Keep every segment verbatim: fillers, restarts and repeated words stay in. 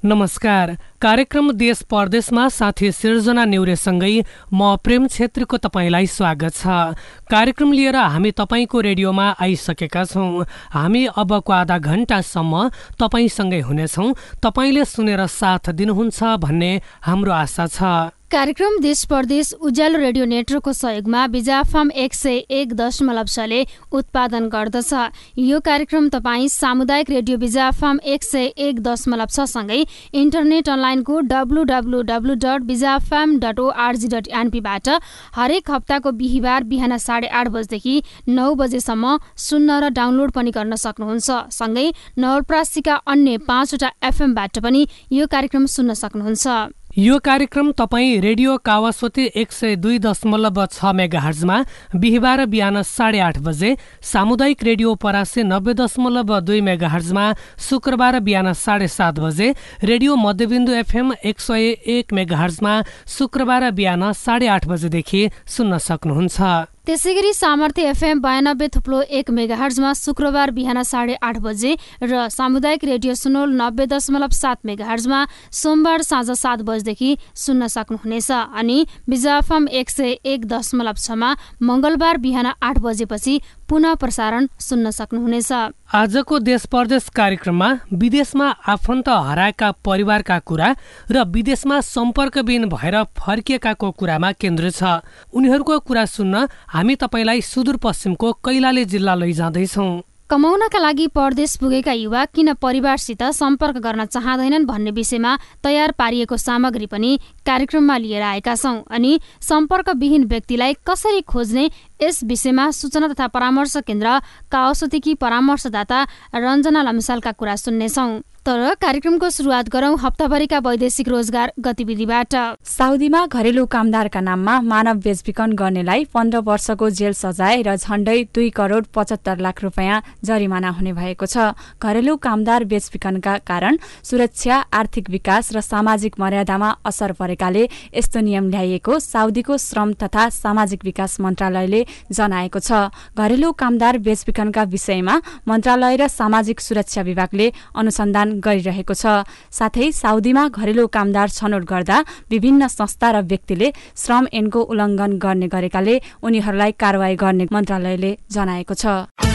नमस्कार। कार्यक्रम देश परदेशमा साथी सिर्जना नेउरेसँगै म प्रेम छेत्रीको तपाईलाई स्वागत छ। कार्यक्रम लिएर हामी तपाईको रेडियोमा आइसकेका छौं। हामी अबको आधा घण्टासम्म तपाईसँगै हुनेछौं। तपाईले सुनेर साथ दिनुहुन्छ भन्ने हाम्रो आशा छ। कार्यक्रम देश परदेश उज्यालो रेडियो नेटवर्कको सहयोगमा बिजाफाम एक सय एक दशमलव छले उत्पादन गर्दछ। यो कार्यक्रम तपाईँ सामुदायिक रेडियो बिजाफाम एक सय एक दशमलव छ सँगै इन्टरनेट अनलाइनको डब्लु डब्लु डब्लु डट बिजाफाम डट ओआरजी डट एनपीबाट हरेक हप्ताको बिहिबार बिहान साढे आठ बजेदेखि नौ बजेसम्म सुन्न र डाउनलोड पनि गर्न सक्नुहुन्छ। सँगै नवलपरासीका अन्य पाँचवटा एफएमबाट पनि यो कार्यक्रम सुन्न सक्नुहुन्छ। यो कार्यक्रम तपाईँ रेडियो कावासोती एक सय दुई दशमलव छ मेगाहर्जमा बिहिबार बिहान साढे आठ बजे, सामुदायिक रेडियो परासी नब्बे दशमलव दुई मेगाहर्जमा शुक्रबार बिहान साढे सात बजे, रेडियो मध्यबिन्दु एफएम एक सय एक मेगाहर्जमा शुक्रबार बिहान साढे आठ बजेदेखि सुन्न सक्नुहुन्छ। त्यसै गरी सामर्थ्य एफएम बयानब्बे थुप्लो एक मेगाहर्जमा शुक्रबार बिहान साढे आठ बजे र सामुदायिक रेडियो सुनोल नब्बे दशमलव सात मेगाहर्जमा सोमबार साँझ सात बजेदेखि सुन्न सक्नुहुनेछ। अनि बिजाफाम एक सय एक दशमलव छमा मंगलबार बिहान आठ बजेपछि पुनः प्रसारण सुन्न सक्नुहुनेछ। आजको देश परदेश कार्यक्रममा विदेशमा आफन्त हराएका परिवारका कुरा र विदेशमा सम्पर्कविहीन भएर फर्किएकाको कुरामा केन्द्रित छ। उनीहरूको कुरा सुन्न हामी तपाईलाई सुदूरपश्चिमको कैलाली जिल्ला लैजाँदैछौँ। कमाउनका लागि परदेश पुगेका युवा किन परिवारसित सम्पर्क गर्न चाहँदैनन् भन्ने विषयमा तयार पारिएको सामग्री पनि कार्यक्रममा लिएर आएका छौं। अनि सम्पर्कविहीन व्यक्तिलाई कसरी खोज्ने यस विषयमा सूचना तथा परामर्श केन्द्र कावासोतीकी परामर्शदाता रञ्जना लम्सालका कुरा सुन्नेछौं। तर कार्यक्रमको सुरुवात गरौं हप्ताभरिका वैदेशिक रोजगार गतिविधिबाट। साउदीमा घरेलु कामदारका नाममा मानव बेचबिखन गर्नेलाई पन्ध्र वर्षको जेल सजाय र झण्डै दुई करोड पचहत्तर लाख रुपियाँ जरिमाना हुने भएको छ। घरेलु कामदार बेचबिखनका कारण सुरक्षा, आर्थिक विकास र सामाजिक मर्यादामा असर परेकाले यस्तो नियम ल्याइएको साउदीको श्रम तथा सामाजिक विकास मन्त्रालयले जनाएको छ। घरेलु कामदार बेचबिखनका विषयमा मन्त्रालय र सामाजिक सुरक्षा विभागले अनुसन्धान गरिरहेको छ। साथै साउदीमा घरेलु कामदार छनौट गर्दा विभिन्न संस्था र व्यक्तिले श्रम ऐनको उल्लङ्घन गर्ने गरेकाले उनीहरूलाई कारवाही गर्ने मन्त्रालयले जनाएको छ।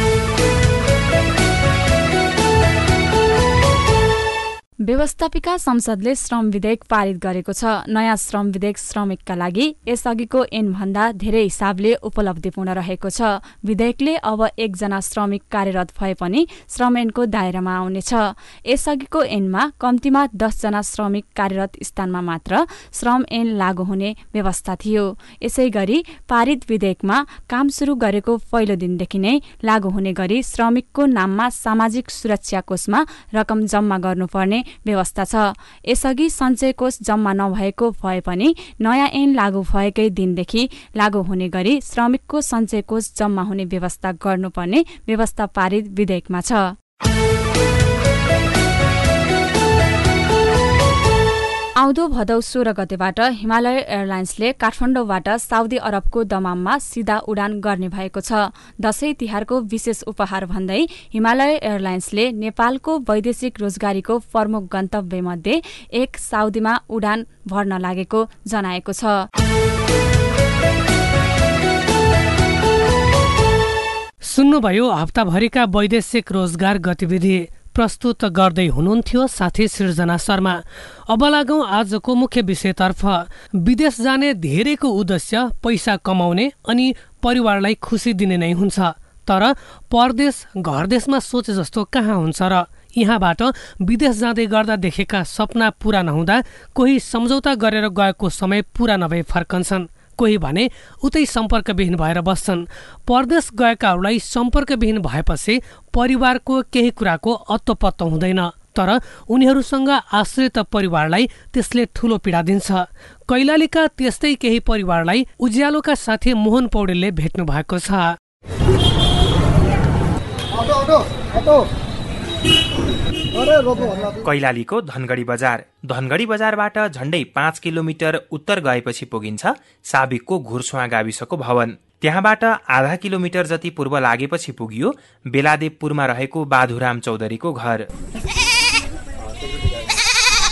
व्यवस्थापिका संसदले श्रम विधेयक पारित गरेको छ। नयाँ श्रम विधेयक श्रमिकका लागि यसअघिको ऐनभन्दा धेरै हिसाबले उपलब्धिपूर्ण रहेको छ। विधेयकले अब एकजना श्रमिक कार्यरत भए पनि श्रम ऐनको दायरामा आउनेछ। यसअघिको ऐनमा कम्तीमा दसजना श्रमिक कार्यरत स्थानमा मात्र श्रम ऐन लागू हुने व्यवस्था थियो। यसै गरी पारित विधेयकमा काम सुरु गरेको पहिलो दिनदेखि नै लागू हुने गरी श्रमिकको नाममा सामाजिक सुरक्षा कोषमा रकम जम्मा गर्नुपर्ने व्यवस्था छ। यसअघि सञ्चय कोष जम्मा नभएको भए पनि नयाँ ऐन लागू भएकै दिनदेखि लागू हुने गरी श्रमिकको सञ्चय कोष जम्मा हुने व्यवस्था गर्नुपर्ने व्यवस्था पारित विधेयकमा छ। आउँदो भदौ सोह्र गतेबाट हिमालय एयरलाइन्सले काठमाडौँबाट साउदी अरबको दमाममा सिधा उडान गर्ने भएको छ। दशैं तिहारको विशेष उपहार भन्दै हिमालय एयरलाइन्सले नेपालको वैदेशिक रोजगारीको प्रमुख गन्तव्य मध्ये एक साउदीमा उडान भर्न लागेको जनाएको छ। सुन्नुभयो हप्ताभरिका वैदेशिक रोजगार गतिविधि। प्रस्तुत गर्दै हुनुहुन्थ्यो साथी सिर्जना शर्मा। अब लागौं आजको मुख्य विषयतर्फ। विदेश जाने धेरैको उद्देश्य पैसा कमाउने अनि परिवारलाई खुसी दिने नै हुन्छ। तर परदेश घरदेशमा सोचे जस्तो कहाँ हुन्छ र? यहाँबाट विदेश जाँदै गर्दा देखेका सपना पूरा नहुँदा कोही सम्झौता गरेर गएको समय पूरा नभई फर्कन्छन्, कोही भने उतै सम्पर्कविहीन भएर बस्छन्। परदेश गएकाहरूलाई सम्पर्कविहीन भएपछि परिवारको केही कुराको अत्तो-पत्तो हुँदैन, तर उनीहरूसँग आश्रित परिवारलाई त्यसले ठूलो पीडा दिन्छ। कैलालीका त्यस्तै केही परिवारलाई उज्यालोका साथी मोहन पौडेलले भेट्नु भएको छ। कैलालीको धनगढी बजार। धनगढी बजारबाट झण्डै पाँच किलोमिटर उत्तर गएपछि पुगिन्छ साबिकको घुर्सुवा गाविसको भवन। त्यहाँबाट आधा किलोमिटर जति पूर्व लागेपछि पुगियो बेलादेवपुरमा रहेको बाधुराम चौधरीको घर।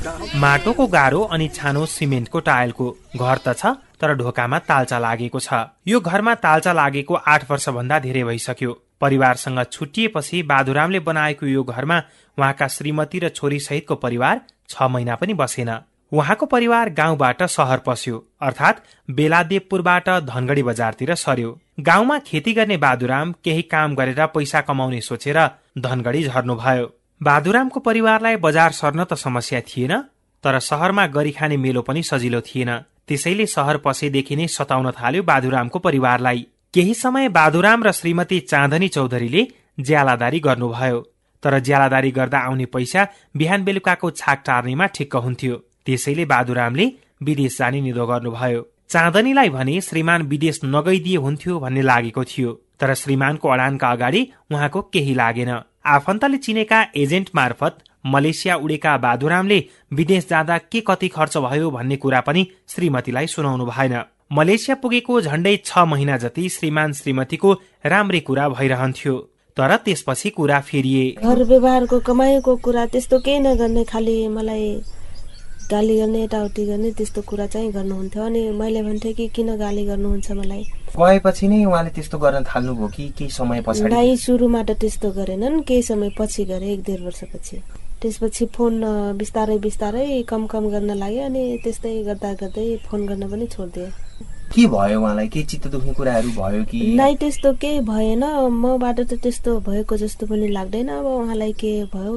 माटोको गाह्रो अनि छानो सिमेन्टको टायलको घर त छ, तर ढोकामा तालचा लागेको छ। यो घरमा तालचा लागेको आठ वर्षभन्दा धेरै भइसक्यो। परिवारसँग छुट्टिएपछि बाधुरामले बनाएको यो घरमा उहाँका श्रीमती र छोरी सहितको परिवार छ महिना पनि बसेन। उहाँको परिवार गाउँबाट सहर पस्यो, अर्थात् बेलादेवपुरबाट धनगढी बजारतिर सर्यो। गाउँमा खेती गर्ने बाधुराम केही काम गरेर पैसा कमाउने सोचेर धनगढी झर्नुभयो। बाधुरामको परिवारलाई बजार सर्न त समस्या थिएन, तर सहरमा गरी खाने मेलो पनि सजिलो थिएन। त्यसैले सहर पसेदेखि नै सताउन थाल्यो बाधुरामको परिवारलाई। केही समय बाधुराम र श्रीमती चाँदनी चौधरीले ज्यालादारी गर्नुभयो, तर ज्यालादारी गर्दा आउने पैसा बिहान बेलुकाको छाक टार्नेमा ठिक्क हुन्थ्यो। त्यसैले बाधुरामले विदेश जाने निधो गर्नुभयो। चाँदनीलाई भने श्रीमान विदेश नगइदिए हुन्थ्यो भन्ने लागेको थियो, तर श्रीमानको अडानका अगाडि उहाँको केही लागेन। आफन्तले चिनेका एजेन्ट मार्फत मलेसिया उडेका बाधुरामले विदेश जाँदा के कति खर्च भयो भन्ने कुरा पनि श्रीमतीलाई सुनाउनु भएन। मलेसिया पुगेको झण्डै छ महिना जति श्रीमान श्रीमतीको राम्रै कुरा भइरहन्थ्यो, तर त्यसपछि कुरा फेरिए। घर व्यवहारको कमाएको कुरा त्यस्तो केही नगर्ने, खालि मलाई गाली गर्ने यताउति गर्ने त्यस्तो कुरा चाहिँ गर्नुहुन्थ्यो। अनि मैले भन्थेँ कि किन गाली गर्नुहुन्छ मलाई। गएपछि नै उहाँले त्यस्तो गर्न थाल्नुभयो कि केही समय पछाडि? नाइ, सुरुमा त त्यस्तो गरेनन्, केही समय पछि गरे, एक डेढ वर्षपछि। त्यसपछि फोन बिस्तारै बिस्तारै कम कम गर्न लाग्यो। अनि त्यस्तै गर्दा गर्दै फोन गर्न पनि छोडिदिए। के भयो उहाँलाई? के चित्त दुख्ने कुराहरू भयो कि? नाइ, त्यस्तो केही भएन। मबाट त त्यस्तो भएको जस्तो पनि लाग्दैन। अब उहाँलाई के भयो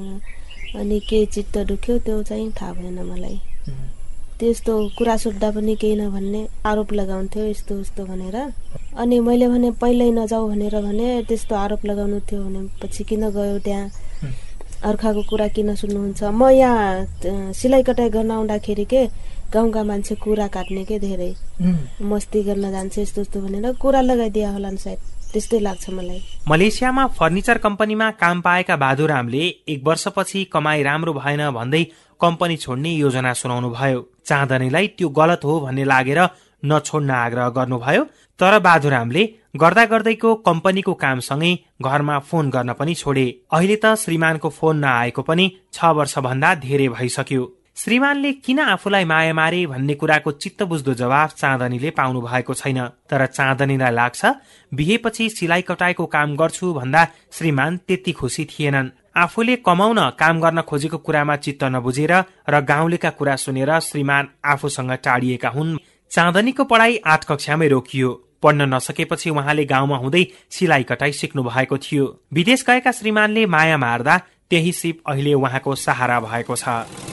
अनि के चित्त दुख्यो त्यो चाहिँ थाहा भएन मलाई। त्यस्तो कुरा सोध्दा पनि केही नभन्ने, आरोप लगाउँथ्यो यस्तो उस्तो भनेर। अनि मैले भने पहिल्यै नजाऊ भनेर भने त्यस्तो आरोप लगाउनु थियो भने पछि किन गयो त्यहाँ, अर्काको कुरा किन सुन्नुहुन्छ। म यहाँ सिलाइ कटाइ गर्न आउँदाखेरि के गाउँका मान्छे कुरा काट्ने के धेरै, मस्ती गर्न जान्छ यस्तो यस्तो भनेर कुरा लगाइदिया होला नि सायद, त्यस्तै लाग्छ मलाई। मलेसियामा फर्निचर कम्पनीमा काम पाएका बाधुरामले एक वर्षपछि कमाई राम्रो भएन भन्दै कम्पनी छोड्ने योजना सुनाउनु भयो। चाँदनीलाई त्यो गलत हो भन्ने लागेर नछोड्न आग्रह गर्नुभयो, तर बाधुरामले गर्दा गर्दैको कम्पनीको कामसँगै घरमा फोन गर्न पनि छोडे। अहिले त श्रीमानको फोन नआएको पनि छ वर्षभन्दा धेरै भइसक्यो। श्रीमानले किन आफूलाई माया मारे भन्ने कुराको चित्त बुझ्दो जवाफ चाँदनीले पाउनु भएको छैन। तर चाँदनीलाई लाग्छ बिहेपछि सिलाइ कटाइको काम गर्छु भन्दा श्रीमान त्यति खुसी थिएनन्। आफूले कमाउन काम गर्न खोजेको कुरामा चित्त नबुझेर र गाउँलेका कुरा सुनेर श्रीमान आफूसँग टाढिएका हुन्। चाँदनीको पढाइ आठ कक्षामै रोकियो। पढ्न नसकेपछि उहाँले गाउँमा हुँदै सिलाइ कटाइ सिक्नु भएको थियो। विदेश गएका श्रीमानले माया मार्दा त्यही सिप अहिले उहाँको सहारा भएको छ।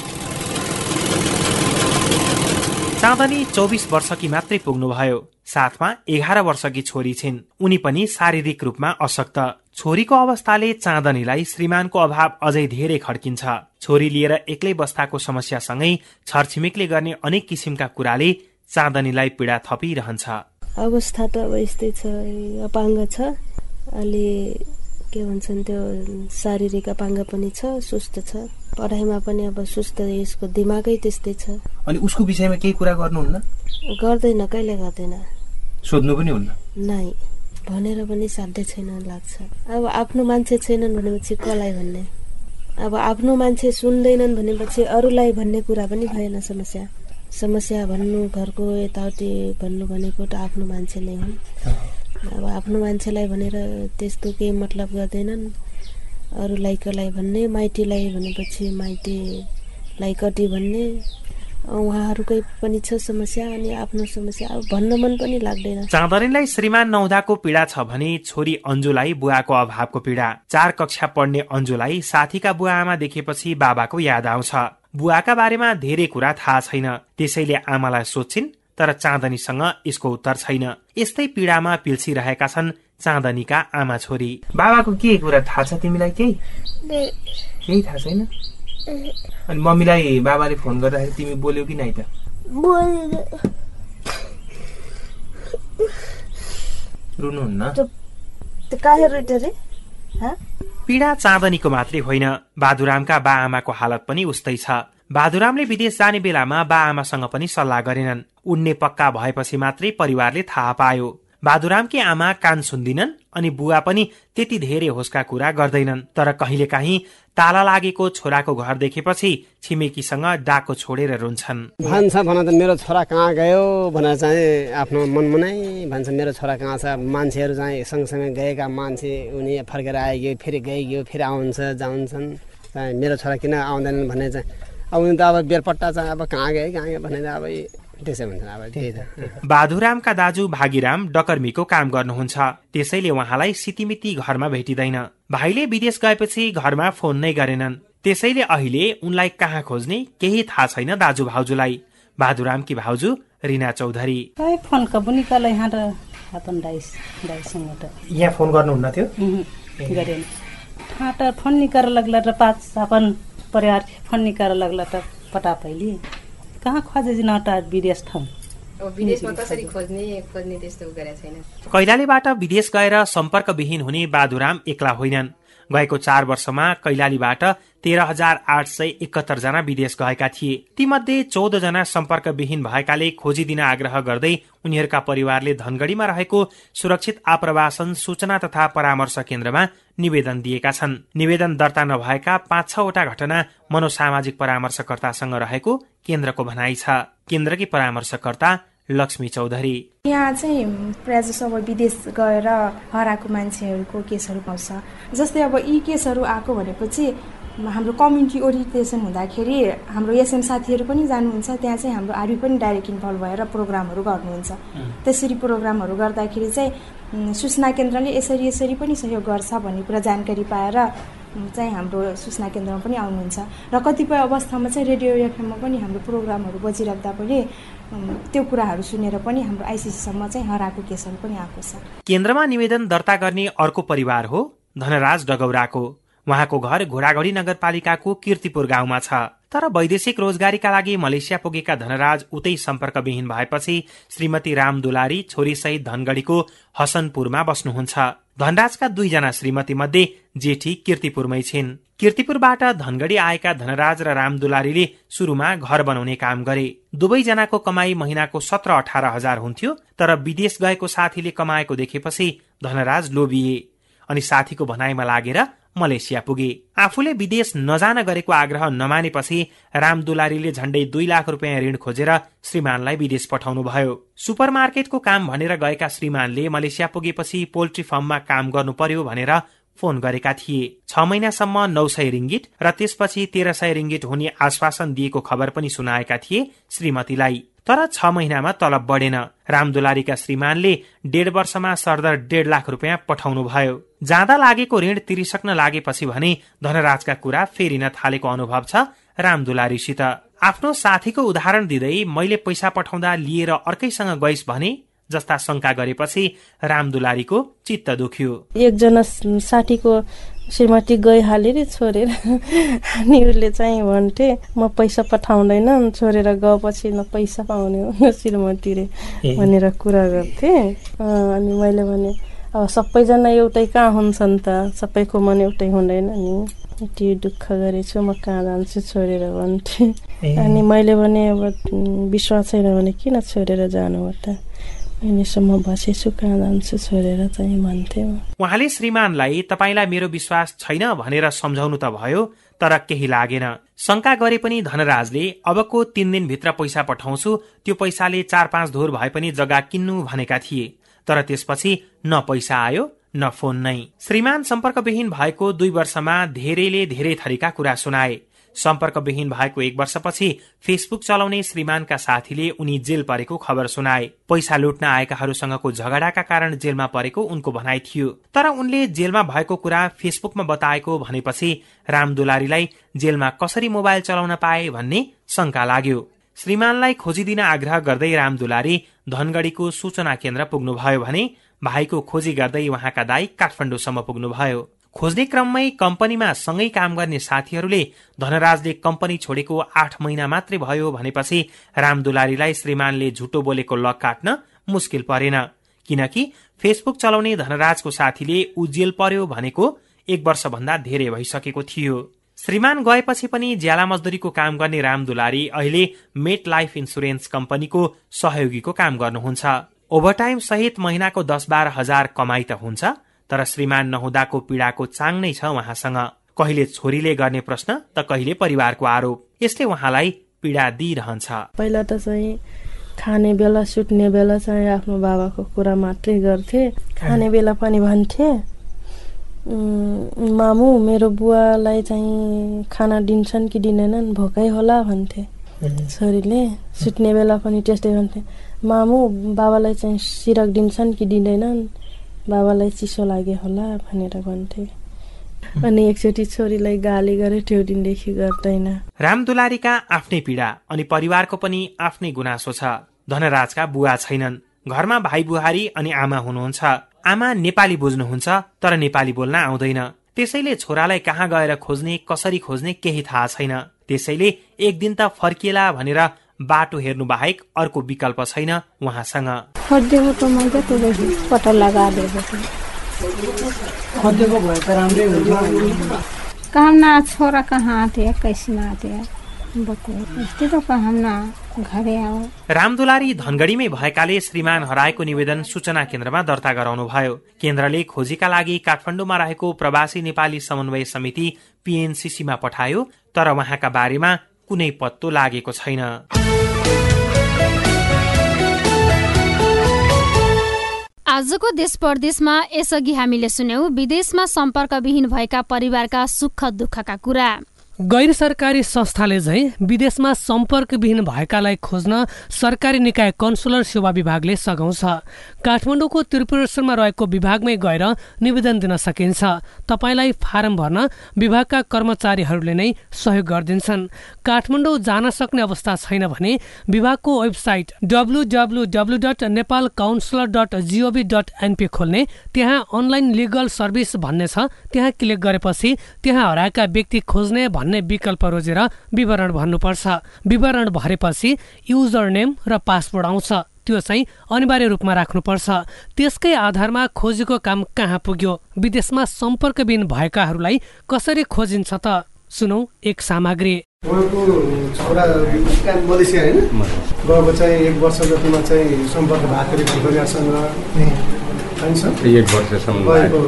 चाँदनी चौबिस वर्षकी मात्रै पुग्नुभयो। साथमा एघार वर्षकी छोरी छिन्। उनी पनि शारीरिक रूपमा अशक्त। छोरीको अवस्थाले चाँदनीलाई श्रीमानको अभाव अझै धेरै खड्किन्छ। छोरी लिएर एक्लै बस्दाको समस्यासँगै छरछिमेकले गर्ने अनेक किसिमका कुराले चाँदनीलाई पीडा थपिरहन्छ। अवस्था त अब यस्तै छ, अपाङ्ग छ, अलि के भन्छन् त्यो शारीरिक अपाङ्ग पनि छ, सुस्त छ। पढाइमा पनि अब सुस्त, यसको दिमागै त्यस्तै छ। अनि उसको विषयमा केही कुरा गर्नुहुन्न? गर्दैन, कहिले गर्दैन। सोध्नु पनि हुन्न? नाइ, भनेर पनि साध्य छैन लाग्छ। अब आफ्नो मान्छे छैनन् भनेपछि कसलाई भन्ने? अब आफ्नो मान्छे सुन्दैनन् भनेपछि अरूलाई भन्ने कुरा पनि भएन। समस्या समस्या भन्नु घरको यताउति भन्नु भनेको त आफ्नो मान्छे नै हुन्। अब आफ्नो मान्छेलाई भनेर त्यस्तो केही मतलब गर्दैनन्। अरूलाई कसलाई भन्ने, माइतीलाई भनेपछि माइतीलाई कति भन्ने, उहाँहरूकै पनि छ समस्या अनि आफ्नो समस्या। अब भन्न मन पनि लाग्दैन। चाँदनीलाई श्रीमान नहुँदाको पीडा छ भने छोरी अन्जुलाई बुवाको अभावको पीडा। चार कक्षा पढ्ने अन्जुलाई साथीका बुवा आमा देखेपछि बाबाको याद आउँछ। बुवाका बारेमा धेरै कुरा थाहा छैन, त्यसैले आमालाई सोध्छिन्, तर चाँदनीसँग यसको उत्तर छैन। यस्तै पीडामा पिल्सिरहेका छन् चाँदनीका आमा छोरी। बाबाको के कुरा थाहा छ तिमीलाई? केही केही थाहा छैन? अनि मम्मीलाई बाबाले फोन गर्दाखेरि तिमी बोल्यौ कि नै त? रुनुहुन्न? पीडा चाँदनीको मात्रै होइन, बाधुरामका बा आमाको हालत पनि उस्तै छ। बाधुरामले विदेश जाने बेलामा बा आमासँग पनि सल्लाह गरेनन्। उड्ने पक्का भएपछि मात्रै परिवारले थाहा पायो। बहादुरामकी आमा कान सुन्दिनन् अनि बुवा पनि त्यति धेरै होसका कुरा गर्दैनन्। तर कहिलेकाहीँ ताला लागेको छोराको घर देखेपछि छिमेकीसँग डाको छोडेर रुन्छन्। भन्छ भन त मेरो छोरा कहाँ गयो भनेर चाहिँ आफ्नो मनमा नै भन्छ मेरो छोरा कहाँ छ। मान्छेहरू चाहिँ सँगसँगै गएका मान्छे उनी फर्केर आइगयो, फेरि गइगयो, फेरि आउँछ जान्छन्, मेरो छोरा किन आउँदैनन् भने चाहिँ अब उनी त अब बेरपट्टा चाहिँ अब कहाँ गयो कहाँ गयो भनेर अब त्यसै भन्छन्। अब त्यही त। बहादुरामका दाजु भागीराम डकर्मीको काम गर्नुहुन्छ, त्यसैले उहाँलाई सितिमिति घरमा भेटिँदैन। भाइले विदेश गएपछि घरमा फोन नै गरेनन्, त्यसैले अहिले उनलाई कहाँ खोज्ने केही थाहा छैन दाजु भाउजूलाई। बहादुरामकी भाउजू रिना चौधरी फोन कबुनिकालाई यहाँ अपन दाइस दाइसँग त यहाँ फोन गर्नुहुन्न थियो गरेन हाँ त फोन निकाल लगला त पाँच अपन परिवार फोन निकाल लगला त पटा पहिले कहाँ खोजे न त विदेश ठाउँ विदेशमा कसरी खोज्ने खोज्ने त्यस्तो गरेको छैन। कैलालीबाट विदेश गएर सम्पर्कविहीन हुने बहादुराम एक्ला होइनन्। गएको चार वर्षमा कैलालीबाट तेह्र हजार आठ सय एकहत्तर जना विदेश गएका थिए। तीमध्ये चौध जना सम्पर्कविहीन भएकाले खोजिदिन आग्रह गर्दै उनीहरूका परिवारले धनगढीमा रहेको सुरक्षित आप्रवासन सूचना तथा परामर्श केन्द्रमा निवेदन दिएका छन्। निवेदन दर्ता नभएका पाँच छवटा घटना मनोसामाजिक परामर्शकर्तासँग रहेको केन्द्रको भनाइ छ। केन्द्रकी परामर्शकर्ता लक्ष्मी चौधरी यहाँ चाहिँ प्रायः जसो अब विदेश गएर हराएको मान्छेहरूको केसहरू पाउँछ। जस्तै अब यी केसहरू आएको भनेपछि हाम्रो कम्युनिटी ओरिएन्टेसन हुँदाखेरि हाम्रो एसएम साथीहरू पनि जानुहुन्छ, त्यहाँ चाहिँ हाम्रो आर्मी पनि डाइरेक्ट इन्भल्भ भएर प्रोग्रामहरू गर्नुहुन्छ। त्यसरी प्रोग्रामहरू गर्दाखेरि चाहिँ सूचना केन्द्रले यसरी यसरी पनि सहयोग गर्छ भन्ने कुरा जानकारी पाएर चाहिँ हाम्रो सूचना केन्द्रमा पनि आउनुहुन्छ र कतिपय अवस्थामा चाहिँ रेडियो एफएममा पनि हाम्रो प्रोग्रामहरू बजिराख्दा पनि त्यो कुराहरू सुनेर पनि हाम्रो आइसिसीसम्म चाहिँ हराएको केसहरू पनि आएको छ। केन्द्रमा निवेदन दर्ता गर्ने अर्को परिवार हो धनराज डगौराको। उहाँको घर घोडाघडी नगरपालिकाको कीर्तिपुर गाउँमा छ। तर वैदेशिक रोजगारीका लागि मलेसिया पुगेका धनराज उतै सम्पर्कविहीन भएपछि श्रीमती राम दुलारी छोरीसहित धनगढीको हसनपुरमा बस्नुहुन्छ। धनराजका दुईजना श्रीमती मध्ये जेठी कीर्तिपुरमै छिन्। कीर्तिपुरबाट धनगढी आएका धनराज र राम दुलारीले सुरुमा घर बनाउने काम गरे। दुवैजनाको कमाई महिनाको सत्र अठार हजार हुन्थ्यो। तर विदेश गएको साथीले कमाएको देखेपछि धनराज लोभिए अनि साथीको भनाइमा लागेर मलेसिया पुगे। आफूले विदेश नजान गरेको आग्रह नमानेपछि राम दुलारीले झण्डै दुई लाख रुपियाँ ऋण खोजेर श्रीमानलाई विदेश पठाउनु भयो। सुपरमार्केटको काम भनेर गएका श्रीमानले मलेसिया पुगेपछि पोल्ट्री फार्ममा काम गर्नु पर्यो भनेर फोन गरेका थिए। छ महिनासम्म नौ सय रिङ्गिट र त्यसपछि तेह्र सय रिङ्गिट हुने आश्वासन दिएको खबर पनि सुनाएका थिए श्रीमतीलाई। तर छ महिनामा तलब बढेन। रामदुलारीका श्रीमानले डेढ वर्षमा सरदर डेढ लाख रुपियाँ पठाउनु भयो। जाँदा लागेको ऋण तिरिसक्न लागेपछि भने धनराजका कुरा फेरिन थालेको अनुभव छ रामदुलारीसित। आफ्नो साथीको उदाहरण दिँदै मैले पैसा पठाउँदा लिएर अर्कैसँग गइस भने जस्ता शंका गरेपछि रामदुलारीको चित्त दुख्यो। एकजना साथीको श्रीमती गइहाले छोडेर अनि उसले चाहिँ भन्थे म पैसा पठाउँदैन, छोडेर गएपछि न पैसा पाउने हो न श्रीमती रे भनेर कुरा गर्थे। अनि मैले भने अब सबैजना एउटै कहाँ हुन्छन् त, सबैको मन एउटै हुँदैन नि, यति दुःख गरेछु म कहाँ जान्छु छोडेर भन्थे। अनि मैले भने अब विश्वास छैन भने किन छोडेर जानु हो त, म बसेछु कहाँ जान्छु छोडेर चाहिँ भन्थे। उहाँले श्रीमानलाई तपाईलाई मेरो विश्वास छैन भनेर सम्झाउनु त भयो, तर केही लागेन। शंका गरे पनि धनराजले अबको तीन दिनभित्र पैसा पठाउँछु, त्यो पैसाले चार पाँच धुर भए पनि जग्गा किन्नु भनेका थिए। तर त्यसपछि न पैसा आयो न फोन नै। श्रीमान सम्पर्कविहीन भएको दुई वर्षमा धेरैले धेरै थरीका कुरा सुनाए। सम्पर्कविहीन भएको एक वर्षपछि फेसबुक चलाउने श्रीमानका साथीले उनी जेल परेको खबर सुनाए। पैसा लुट्न आएकाहरूसँगको झगडाका कारण जेलमा परेको उनको भनाइ थियो। तर उनले जेलमा भएको कुरा फेसबुकमा बताएको भनेपछि रामदुलारीलाई जेलमा कसरी मोबाइल चलाउन पाए भन्ने शंका लाग्यो। श्रीमानलाई खोजिदिन आग्रह गर्दै रामदुलारी धनगढीको सूचना केन्द्र पुग्नुभयो भने भाइको खोजी गर्दै उहाँका दाई काठमाडौँसम्म पुग्नुभयो। खोज्ने क्रममै कम्पनीमा सँगै काम गर्ने साथीहरूले धनराजले कम्पनी छोडेको आठ महिना मात्रै भयो भनेपछि रामदुलारीलाई श्रीमानले झुटो बोलेको लक काट्न मुस्किल परेन। किनकि फेसबुक चलाउने धनराजको साथीले उ जेल पर्यो भनेको एक वर्षभन्दा धेरै भइसकेको थियो। श्रीमान गएपछि पनि ज्याला मजदुरीको काम गर्ने रामदुलारी अहिले मेट लाइफ इन्सुरेन्स कम्पनीको सहयोगीको काम गर्नुहुन्छ। ओभरटाइम सहित महिनाको दस बाह्र हजार कमाई त हुन्छ, तर श्रीमान नहुँदाको पीडाको चाङ नै छ उहाँसँग। कहिले छोरीले गर्ने प्रश्न त कहिले परिवारको आरोप, यसले उहाँलाई पीडा दिइरहन्छ। पहिला त चाहिँ खाने बेला सुत्ने बेला चाहिँ आफ्नो बाबाको कुरा मात्रै गर्थे। खाने बेला पनि भन्थे मामु मेरो बुवालाई चाहिँ खाना दिन्छन् कि दिँदैनन्, भोकै होला भन्थे छोरीले। सुत्ने बेला पनि त्यस्तै भन्थे, मामु बाबालाई चाहिँ सिरक दिन्छन् कि दिँदैनन्, बाबालाई चिसो लागे होला भनेर भन्थे। अनि एकचोटि छोरीलाई गाली गरे, त्यो दिनदेखि गर्दैन। रामदुलारीका आफ्नै पीडा अनि परिवारको पनि आफ्नै गुनासो छ। धनराजका बुवा छैनन्, घरमा भाइ बुहारी अनि आमा हुनुहुन्छ। आमा नेपाली बुझ्नुहुन्छ तर नेपाली बोल्न आउँदैन, त्यसैले छोरालाई कहाँ गएर खोज्ने, कसरी खोज्ने केही थाहा छैन। त्यसैले एक दिन त फर्किएला भनेर बाटो हेर्नु बाहेक अर्को विकल्प छैन उहाँसँग। खोजिदिएको त मैले त्यसपछि पत्ता लगाइदिएको छु। खोजिदिएको भए त राम्रै हुन्छ। काम न छोरा कहाँ आथे, कैसे आथे बत्ती तो काम न घरे आओ। रामदुलारी धनगढीमै भएकाले श्रीमान हराएको निवेदन सूचना केन्द्रमा दर्ता गराउनु भयो। केन्द्रले खोजीका लागि काठमाडौँमा रहेको प्रवासी नेपाली समन्वय समिति पीएनसीसीमा पठायो, तर उहाँका बारेमा कुनै पत्तो लागेको छैन। आजको देश परदेशमा यसअघि हामीले सुन्यौं विदेशमा सम्पर्कविहीन भएका परिवारका सुख दुःखका कुरा। गैर सरकारी संस्थाले चाहिँ विदेशमा सम्पर्कविहीन भएकालाई खोज्न सरकारी निकाय कन्सुलर सेवा विभागले सघाउँछ। काठमाडौँको त्रिपुरेश्वरमा रहेको विभागमै गएर निवेदन दिन सकिन्छ। तपाईलाई फारम भर्न विभागका कर्मचारीहरूले नै सहयोग गरिदिन्छन्। काठमाडौँ जान सक्ने अवस्था छैन भने विभागको website W W W dot Nepal counsellor dot GOV dot NP खोल्ने, त्यहाँ अनलाइन लिगल सर्भिस भन्ने छ, त्यहाँ क्लिक गरेपछि त्यहाँ हराएका व्यक्ति खोज्ने भन्ने विकल्प रोजेर विवरण भर्नुपर्छ। विवरण भरेपछि युजर नेम र पासवर्ड आउँछ, त्यो चाहिँ अनिवार्य रूपमा राख्नुपर्छ। त्यसकै आधारमा खोजेको काम कहाँ पुग्यो, विदेशमा सम्पर्कविहीन भएकाहरूलाई कसरी खोजिन्छ त सुनौ एक सामग्री। उहाँको छोरा मलेसिया हैन गएको चाहिँ एक वर्ष जतिमा चाहिँ सम्पर्क भएको थियो परिवारसँग, एक वर्षसम्म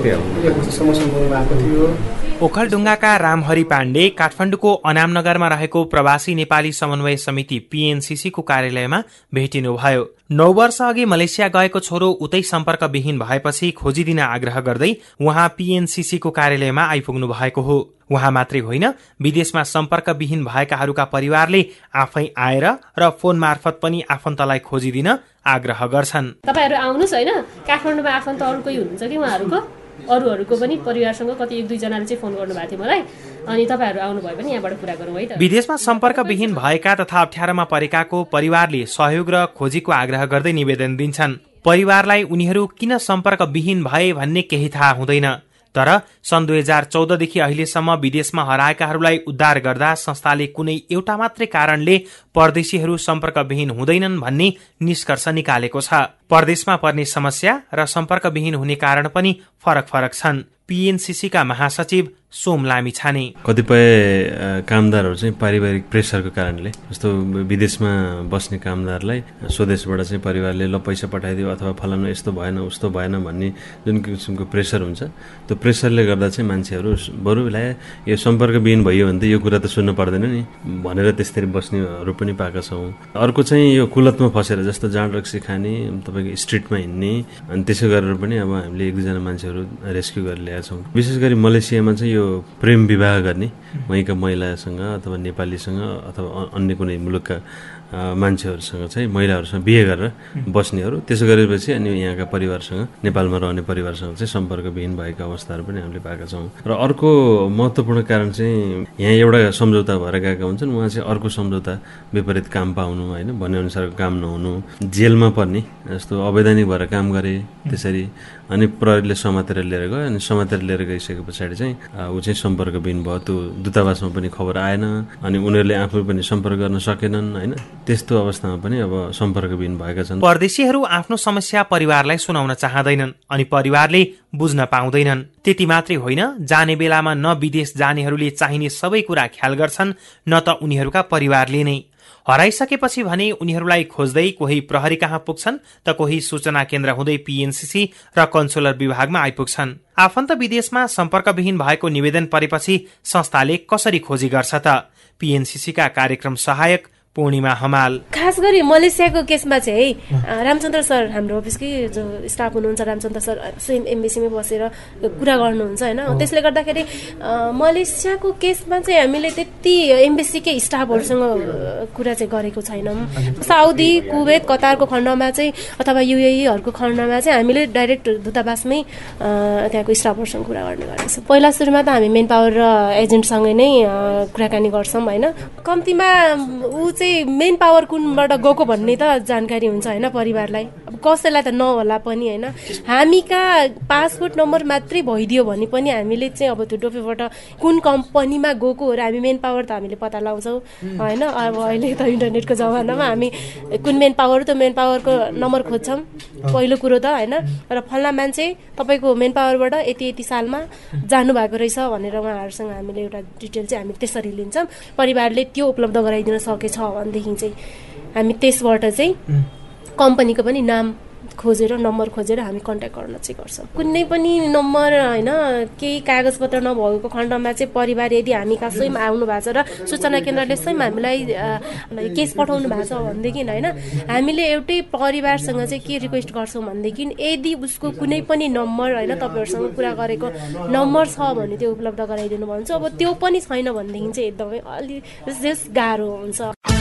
भएको थियो। ओखलढुङ्गाका रामहरि पाण्डे काठमाडौँको अनामनगरमा रहेको प्रवासी नेपाली समन्वय समिति पीएनसीसीको कार्यालयमा भेटिनुभयो। नौ वर्ष अघि मलेसिया गएको छोरो उतै सम्पर्कविहीन भएपछि खोजिदिन आग्रह गर्दै उहाँ पीएनसीसीको कार्यालयमा आइपुग्नु भएको हो। उहाँ मात्रै होइन, विदेशमा सम्पर्कविहीन भएकाहरूका परिवारले आफै आएर र फोन मार्फत पनि आफन्तलाई खोजिदिन आग्रह गर्छन्। तपाईहरु आउनुस् हैन, काठमाडौँमा आफन्त अरु कोही हुनुहुन्छ कि उहाँहरुको अरूहरूको पनि परिवारसँग कति एक दुई जनाले चाहिँ फोन गर्नु भएको थियो मलाई, अनि तपाईहरु आउनु भयो भने यहाँबाट कुरा गरौँ है त। विदेशमा सम्पर्कविहीन भएका तथा अप्ठ्यारोमा परेकाको परिवारले सहयोग र खोजीको आग्रह गर्दै निवेदन दिन्छन्। परिवारलाई उनीहरू किन सम्पर्कविहीन भए भन्ने केही थाहा हुँदैन, तर सन् दुई हजार चौधदेखि अहिलेसम्म विदेशमा हराएकाहरूलाई उद्धार गर्दा संस्थाले कुनै एउटा मात्रै कारणले परदेशीहरू सम्पर्कविहीन हुँदैनन् भन्ने निष्कर्ष निकालेको छ। परदेशमा पर्ने समस्या र सम्पर्कविहीन हुने कारण पनि फरक फरक छन्। पीएनसीसीका महासचिव सोम लामिछाने कतिपय कामदारहरू चाहिँ पारिवारिक प्रेसरको कारणले, जस्तो विदेशमा बस्ने कामदारलाई स्वदेशबाट चाहिँ परिवारले ल पैसा पठाइदियो अथवा फलानु यस्तो भएन उस्तो भएन भन्ने जुन किसिमको प्रेसर हुन्छ, त्यो प्रेसरले गर्दा चाहिँ मान्छेहरू बरुलाई यो सम्पर्कविहीन भयो भने त यो कुरा त सुन्नु पर्दैन नि भनेर त्यसरी बस्नेहरू पनि पाएका छौँ। अर्को चाहिँ यो कुलतमा फसेर, जस्तो जाँड रक्सी खाने, तपाईँको स्ट्रिटमा हिँड्ने, अनि त्यसो गरेर पनि अब हामीले एक दुईजना मान्छेहरू रेस्क्यु गरेर ल्याएका छौँ। विशेष गरी मलेसियामा चाहिँ यो प्रेम विवाह गर्ने वहीँका महिलासँग अथवा नेपालीसँग अथवा अन्य कुनै मुलुकका मान्छेहरूसँग चाहिँ महिलाहरूसँग बिहे गरेर बस्नेहरू, त्यसो गरेपछि अनि यहाँका परिवारसँग, नेपालमा रहने परिवारसँग चाहिँ सम्पर्कविहीन भएका अवस्थाहरू पनि हामीले पाएका छौँ। र अर्को महत्त्वपूर्ण कारण चाहिँ यहाँ एउटा सम्झौता भएर गएका हुन्छन्, उहाँ चाहिँ अर्को सम्झौता विपरीत काम पाउनु होइन, भन्ने अनुसारको काम नहुनु, जेलमा पर्ने, जस्तो अवैधानिक भएर काम गरे त्यसरी, अनि प्रहरीले समातेर लिएर गयो, अनि समातेर लिएर गइसके पछाडि चाहिँ ऊ चाहिँ सम्पर्कविहीन भयो। त्यो दूतावासमा पनि खबर आएन, अनि उनीहरूले आफू पनि सम्पर्क गर्न सकेनन् होइन, त्यस्तो अवस्थामा पनि अब सम्पर्कविहीन भएका छन्। परदेशीहरू आफ्नो समस्या परिवारलाई सुनाउन चाहँदैनन् अनि परिवारले बुझ्न पाउँदैनन्। त्यति मात्रै होइन, जाने बेलामा न विदेश जानेहरूले चाहिने सबै कुरा ख्याल गर्छन्, न त उनीहरूका परिवारले नै। हराइसकेपछि भने उनीहरूलाई खोज्दै कोही प्रहरी कहाँ पुग्छन् त कोही सूचना केन्द्र हुँदै पीएनसीसी र कन्सुलर विभागमा आइपुग्छन्। आफन्त विदेशमा सम्पर्कविहीन भएको निवेदन परेपछि संस्थाले कसरी खोजी गर्छ त? पीएनसीसीका कार्यक्रम सहायक पूर्णिमा हमाल। खास गरी मलेसियाको केसमा चाहिँ रामचन्द्र सर हाम्रो अफिसकै जो स्टाफ हुनुहुन्छ, रामचन्द्र सर सेम एम्बेसीमै बसेर कुरा गर्नुहुन्छ होइन। त्यसले गर्दाखेरि मलेसियाको केसमा चाहिँ हामीले त्यति एम्बेसीकै स्टाफहरूसँग कुरा चाहिँ गरेको छैनौँ। साउदी, कुवेत, कतारको खण्डमा चाहिँ अथवा युएईहरूको खण्डमा चाहिँ हामीले डाइरेक्ट दूतावासमै त्यहाँको स्टाफहरूसँग कुरा गर्ने गर्छौँ। पहिला सुरुमा त हामी मेन पावर र एजेन्टसँगै नै कुराकानी गर्छौँ होइन। कम्तीमा ऊ चाहिँ मेन पावर कुनबाट गएको भन्ने त जानकारी हुन्छ होइन परिवारलाई। अब कसैलाई त नहोला पनि होइन। हामीका पासपोर्ट नम्बर मात्रै भइदियो भने पनि हामीले चाहिँ अब त्यो डोफेबाट कुन कम्पनीमा गएकोहरू हामी मेन पावर त हामीले पत्ता लगाउँछौँ होइन। अब अहिले त इन्टरनेटको जमानामा हामी कुन मेन पावर त मेन पावरको नम्बर खोज्छौँ पहिलो कुरो त होइन। र फल्ना मान्छे तपाईँको मेन पावरबाट यति यति सालमा जानुभएको रहेछ भनेर उहाँहरूसँग हामीले एउटा डिटेल चाहिँ हामी त्यसरी लिन्छौँ। परिवारले त्यो उपलब्ध गराइदिन सकेछ भनेदेखि चाहिँ हामी त्यसबाट चाहिँ कम्पनीको पनि नाम खोजेर नम्बर खोजेर हामी कन्ट्याक्ट गर्न चाहिँ गर्छौँ। कुनै पनि नम्बर होइन केही कागजपत्र नभएको खण्डमा चाहिँ परिवार यदि हामी कहाँ स्वयं आउनु भएको छ र सूचना केन्द्रले स्वयं हामीलाई केस पठाउनु भएको छ भनेदेखि होइन हामीले एउटै परिवारसँग चाहिँ के रिक्वेस्ट गर्छौँ भनेदेखि यदि उसको कुनै पनि नम्बर होइन तपाईँहरूसँग कुरा गरेको नम्बर छ भने त्यो उपलब्ध गराइदिनु भन्छ। अब त्यो पनि छैन भनेदेखि चाहिँ एकदमै अलि जस गाह्रो हुन्छ।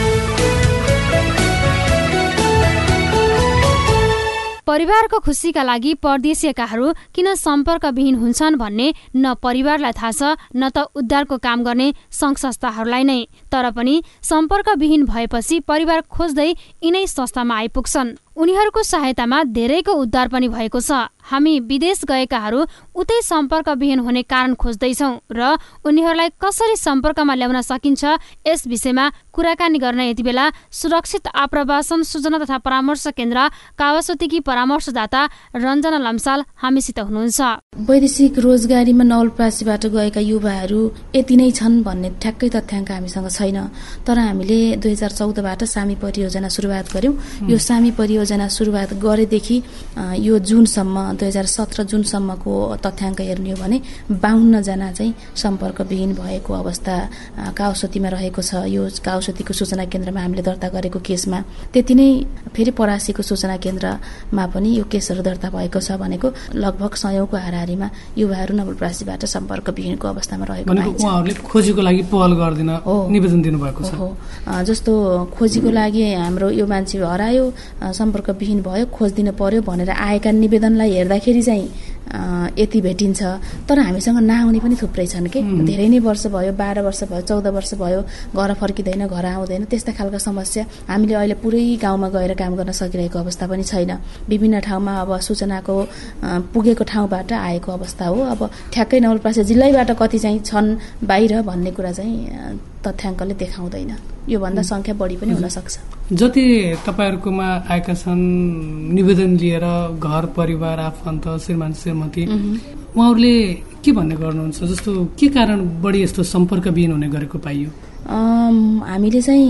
परिवारको खुसीका लागि परदेशीयकाहरू किन सम्पर्कविहीन हुन्छन् भन्ने न परिवारलाई थाहा छ न त उद्धारको काम गर्ने सङ्घ संस्थाहरूलाई नै। तर पनि सम्पर्कविहीन भएपछि परिवार खोज्दै यिनै संस्थामा आइपुग्छन्। उनीहरूको सहायतामा धेरैको उद्धार पनि भएको छ। हामी विदेश गएकाहरू उतै सम्पर्कविहीन हुने कारण खोज्दैछौँ र उनीहरूलाई कसरी सम्पर्कमा ल्याउन सकिन्छ यस विषयमा कुराकानी गर्न यति बेला सुरक्षित आप्रवासन सूचना तथा परामर्श केन्द्र कावासोतीकी परामर्शदाता रञ्जना लम्साल हामीसित हुनुहुन्छ। वैदेशिक रोजगारीमा नवलपरासीबाट गएका युवाहरू यति नै छन् भन्ने ठ्याक्कै तथ्याङ्क हामीसँग छैन। तर हामीले दुई हजार चौधबाट सामी परियोजना सुरुवात गर्यौँ। यो सामी परियोजना सुरुवात गरेदेखि यो जुनसम्म दुई हजार सत्र जुनसम्मको तथ्याङ्क हेर्ने हो भने बाहन्न जना चाहिँ सम्पर्कविहीन भएको अवस्था काउसोतीमा रहेको छ। यो काउसोतीको सूचना केन्द्रमा हामीले दर्ता गरेको केसमा त्यति नै फेरि परासीको सूचना केन्द्रमा पनि यो केसहरू दर्ता भएको छ भनेको लगभग सयौंको हाराहारीमा युवाहरू नवलपरासीबाट सम्पर्कविहीनको अवस्थामा रहेको पाइन्छ। उहाँहरूले खोजीको लागि पहल गर्दिन निवेदन दिनुभएको छ। जस्तो खोजीको लागि हाम्रो यो मान्छे हरायो, सम्पर्कविहीन भयो, खोजिदिनु पर्यो भनेर आएका निवेदनलाई हेर्दाखेरि चाहिँ यति भेटिन्छ। तर हामीसँग नआउने पनि थुप्रै छन् के। धेरै नै वर्ष भयो, बाह्र वर्ष भयो, चौध वर्ष भयो, घर फर्किँदैन, घर आउँदैन, त्यस्ता खालका समस्या। हामीले अहिले पुरै गाउँमा गएर काम गर्न सकिरहेको अवस्था पनि छैन। विभिन्न ठाउँमा अब सूचनाको पुगेको ठाउँबाट आएको अवस्था हो। अब ठ्याक्कै नवलपरासी जिल्लैबाट कति चाहिँ छन् बाहिर भन्ने कुरा चाहिँ तथ्याङ्कले देखाउँदैन। योभन्दा संख्या बढी पनि हुन सक्छ। जति तपाईँहरूकोमा आएका छन् निवेदन लिएर घर परिवार आफन्त श्रीमान श्रीमती उहाँहरूले के भन्ने गर्नुहुन्छ? जस्तो के कारण बढी यस्तो सम्पर्कविहीन हुने गरेको पाइयो? हामीले चाहिँ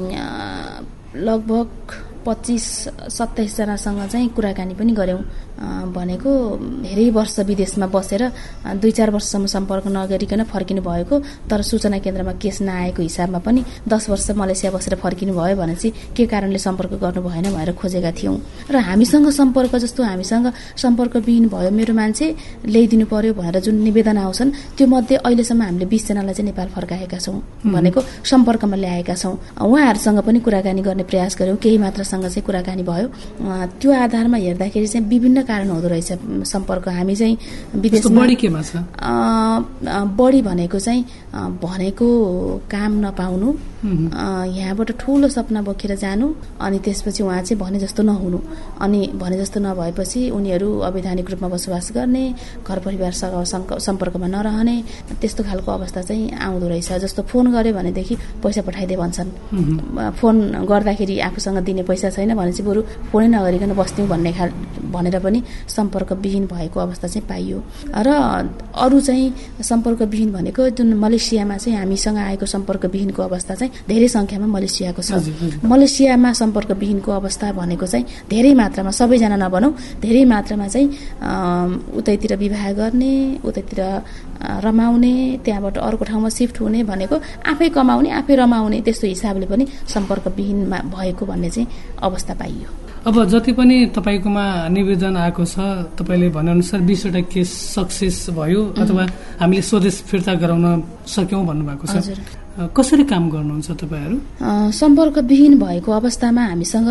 लगभग पच्चिस सत्ताइसजनासँग चाहिँ कुराकानी पनि गऱ्यौँ। भनेको धेरै वर्ष विदेशमा बसेर दुई चार वर्षसम्म सम्पर्क नगरिकन फर्किनु भएको, तर सूचना केन्द्रमा केस नआएको हिसाबमा पनि दस वर्ष मलेसिया बसेर फर्किनु भयो भने चाहिँ के कारणले सम्पर्क गर्नु भएन भनेर खोजेका थियौँ। र हामीसँग सम्पर्क जस्तो हामीसँग सम्पर्कविहीन भयो, मेरो मान्छे ल्याइदिनु पर्यो भनेर जुन निवेदन आउँछन् त्यो मध्ये अहिलेसम्म हामीले बिसजनालाई चाहिँ नेपाल फर्काएका छौँ भनेको सम्पर्कमा ल्याएका छौँ। उहाँहरूसँग पनि कुराकानी गर्ने प्रयास गऱ्यौँ। केही मात्रसँग चाहिँ कुराकानी भयो। त्यो आधारमा हेर्दाखेरि चाहिँ विभिन्न कारण हुँदो रहेछ सम्पर्क। हामी चाहिँ विदेशमा बढी केमा छ? बढी भनेको चाहिँ भनेको काम नपाउनु, यहाँबाट ठुलो सपना बोकेर जानु, अनि त्यसपछि उहाँ चाहिँ भने जस्तो नहुनु, अनि भने जस्तो नभएपछि उनीहरू अवैधानिक रूपमा बसोबास गर्ने, घर परिवारसँग सम्पर्कमा नरहने, त्यस्तो खालको अवस्था चाहिँ आउँदो रहेछ। जस्तो फोन गर्यो भनेदेखि पैसा पठाइदे भन्छन्। फोन गर्दाखेरि आफूसँग दिने पैसा छैन भनेपछि बरु फोनै नगरिकन बस्त्यौँ भन्ने खाल भनेर पनि सम्पर्कविहीन भएको अवस्था चाहिँ पाइयो। र अरू चाहिँ सम्पर्कविहीन भनेको जुन मलेसियामा चाहिँ हामीसँग आएको सम्पर्कविहीनको अवस्था चाहिँ धेरै सङ्ख्यामा मलेसियाको छ। मलेसियामा सम्पर्कविहीनको अवस्था भनेको चाहिँ धेरै मात्रामा, सबैजना नभनौँ, धेरै मात्रामा चाहिँ उतैतिर विवाह गर्ने, उतैतिर रमाउने, त्यहाँबाट अर्को ठाउँमा सिफ्ट हुने भनेको आफै कमाउने आफै रमाउने त्यस्तो हिसाबले पनि सम्पर्कविहीनमा भएको भन्ने चाहिँ अवस्था पाइयो। अब जति पनि तपाईँकोमा निवेदन आएको छ, तपाईँले भनेअनुसार बिसवटा केस सक्सेस भयो अथवा हामीले स्वदेश फिर्ता गराउन सक्यौँ भन्नुभएको छ। कसरी काम गर्नुहुन्छ तपाईँहरू? सम्पर्कविहीन भएको अवस्थामा हामीसँग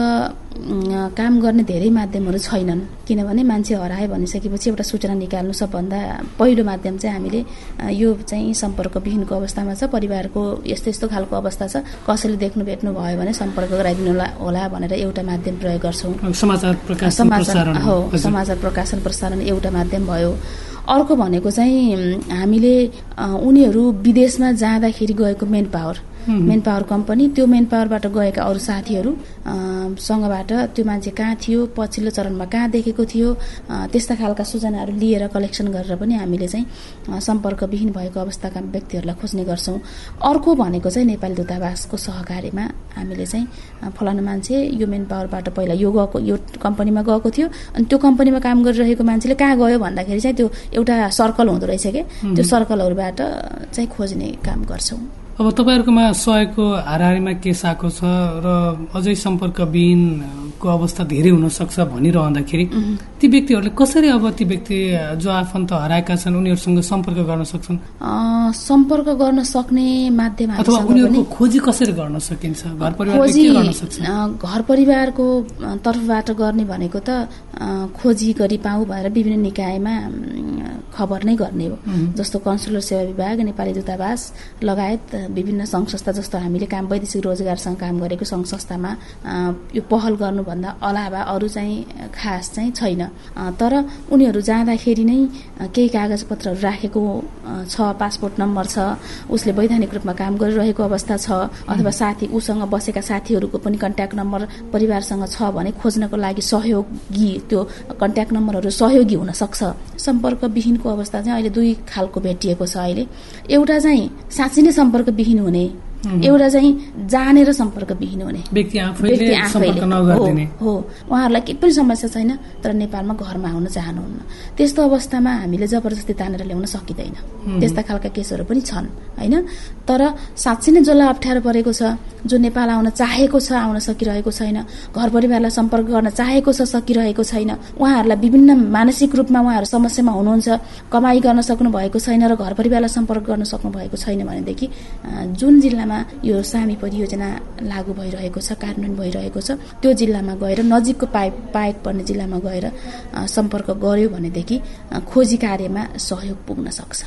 काम गर्ने धेरै माध्यमहरू छैनन्, किनभने मान्छे हराए भनिसकेपछि एउटा सूचना निकाल्नु सबभन्दा पहिलो माध्यम चाहिँ हामीले यो चाहिँ सम्पर्कविहीनको अवस्थामा छ, परिवारको यस्तो यस्तो खालको अवस्था छ, कसैले देख्नु भेट्नु भयो भने सम्पर्क गराइदिनु होला भनेर एउटा माध्यम प्रयोग गर्छौँ। समाचार प्रकाशन प्रसारण हो, समाचार प्रकाशन प्रसारण एउटा माध्यम भयो। अर्को भनेको चाहिँ हामीले उनीहरू विदेशमा जाँदाखेरि गएको manpower manpower company, त्यो मेन पावरबाट गएका अरू साथीहरू सँगबाट त्यो मान्छे कहाँ थियो, पछिल्लो चरणमा कहाँ देखेको थियो, त्यस्ता खालका सूचनाहरू लिएर कलेक्सन गरेर पनि हामीले चाहिँ सम्पर्कविहीन भएको अवस्थाका व्यक्तिहरूलाई खोज्ने गर्छौँ। अर्को भनेको चाहिँ नेपाली दूतावासको सहकार्यमा हामीले चाहिँ फलानु मान्छे यो मेन पावरबाट पहिला यो गएको यो कम्पनीमा गएको थियो, अनि त्यो कम्पनीमा काम गरिरहेको मान्छेले कहाँ गयो भन्दाखेरि चाहिँ त्यो एउटा सर्कल हुँदो रहेछ क्या, त्यो सर्कलहरूबाट चाहिँ खोज्ने काम गर्छौँ। अब तपाईँहरूकोमा सहयोगको हाराहारीमा केस आएको छ र अझै सम्पर्कविहीनको अवस्था धेरै हुनसक्छ भनिरहँदाखेरि ती व्यक्तिहरूले कसरी अब ती व्यक्ति जो आफन्त हराएका छन् उनीहरूसँग सम्पर्क गर्न सक्छन्? सम्पर्क गर्न सक्ने माध्यम अथवा उनीहरूको खोजी कसरी गर्न सकिन्छ? घर परिवारले के गर्न सक्छ? घर परिवारको तर्फबाट गर्ने भनेको त खोजी गरी पाऊ भएर विभिन्न निकायमा खबर नै गर्ने हो, जस्तो कन्सुलर सेवा विभाग, नेपाली दूतावास लगायत विभिन्न सङ्घ संस्था जस्तो हामीले काम वैदेशिक रोजगारसँग काम गरेको सङ्घ संस्थामा यो पहल गर्नुभन्दा अलावा अरू चाहिँ खास चाहिँ छैन। तर उनीहरू जाँदाखेरि नै केही कागजपत्रहरू राखेको छ, पासपोर्ट नम्बर छ, उसले वैधानिक रूपमा काम गरिरहेको अवस्था छ, अथवा साथी उसँग बसेका साथीहरूको पनि कन्ट्याक्ट नम्बर परिवारसँग छ भने खोज्नको लागि सहयोगी त्यो कन्ट्याक्ट नम्बरहरू सहयोगी हुन सक्छ। सम्पर्कविहीनको अवस्था चाहिँ अहिले दुई खालको भेटिएको छ अहिले। एउटा चाहिँ साँच्चै नै सम्पर्कविहीन हुने, एउटा चाहिँ जानेर सम्पर्कविहीन हुने, व्यक्ति आफैले सम्पर्क नगर्दिने हो, उहाँहरूलाई केही पनि समस्या छैन तर नेपालमा घरमा आउन चाहनुहुन्न। त्यस्तो अवस्थामा हामीले जबरजस्ती तानेर ल्याउन सकिँदैन, त्यस्ता खालका केसहरू पनि छन् होइन। तर साँच्चै नै जसलाई अप्ठ्यारो परेको छ, जो नेपाल आउन चाहेको छ आउन सकिरहेको छैन, घर परिवारलाई सम्पर्क गर्न चाहेको छ सकिरहेको छैन, उहाँहरूलाई विभिन्न मानसिक रूपमा उहाँहरू समस्यामा हुनुहुन्छ, कमाई गर्न सक्नु भएको छैन र घर परिवारलाई सम्पर्क गर्न सक्नु भएको छैन भनेदेखि जुन जिल्लामा यो सामी परियोजना लागू भइरहेको छ, कार्यान्वयन भइरहेको छ, त्यो जिल्लामा गएर नजिकको पाए पाएक पर्ने जिल्लामा गएर सम्पर्क गर्यो भनेदेखि खोजी कार्यमा सहयोग पुग्न सक्छ।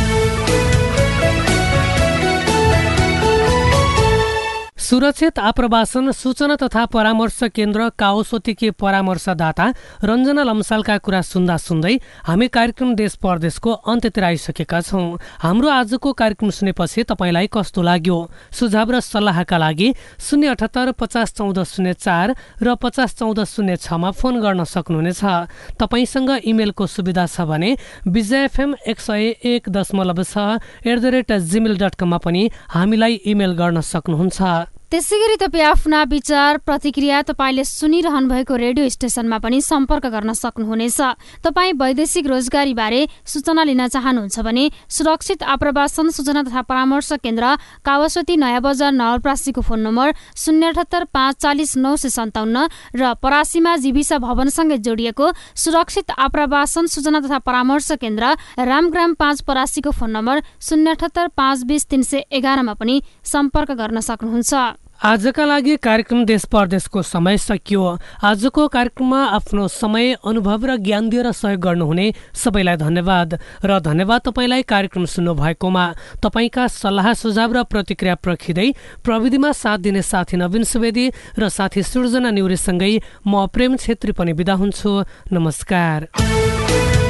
सुरक्षित आप्रवासन सूचना तथा परामर्श केन्द्र काओसोतीकी परामर्शदाता रञ्जना लम्सालका कुरा सुन्दा सुन्दै हामी कार्यक्रम देश परदेशको अन्त्यतिर आइसकेका छौँ। हाम्रो आजको कार्यक्रम सुनेपछि तपाईँलाई कस्तो लाग्यो? सुझाव र सल्लाहका लागि शून्य अठहत्तर पचास चौध शून्य चार र पचास चौध शून्य छमा फोन गर्न सक्नुहुनेछ। तपाईँसँग इमेलको सुविधा छ भने बिजेएफएम एक सय एक दशमलव छ at the rate Gmail dot कममा पनि हामीलाई इमेल गर्न सक्नुहुन्छ। त्यसै गरी तपाईँ आफ्ना विचार प्रतिक्रिया तपाईँले सुनिरहनु भएको रेडियो स्टेशनमा पनि सम्पर्क गर्न सक्नुहुनेछ। तपाईँ वैदेशिक रोजगारी बारे सूचना लिन चाहनुहुन्छ भने सुरक्षित आप्रवासन सूचना तथा परामर्श केन्द्र कावासोती नयाँ बजार नवलपरासीको फोन नम्बर शून्य अठहत्तर पाँच चालिस नौ सय सन्ताउन्न र परासीमा जीविसा भवनसँगै जोडिएको सुरक्षित आप्रवासन सूचना तथा परामर्श केन्द्र रामग्राम पाँच परासीको फोन नम्बर शून्य अठहत्तर पाँच बिस तीन सय एघारमा पनि सम्पर्क गर्न सक्नुहुन्छ। आजका लागि कार्यक्रम देश परदेशको समय सकियो। आजको कार्यक्रममा आफ्नो समय, अनुभव र ज्ञान दिएर सहयोग गर्नुहुने सबैलाई धन्यवाद र धन्यवाद तपाईँलाई कार्यक्रम सुन्नु भएकोमा। तपाईँका सल्लाह सुझाव र प्रतिक्रिया पर्खिँदै प्रविधिमा साथ दिने साथी नवीन सुवेदी र साथी सृजना न्युरीसँगै म प्रेम छेत्री पनि बिदा हुन्छु। नमस्कार।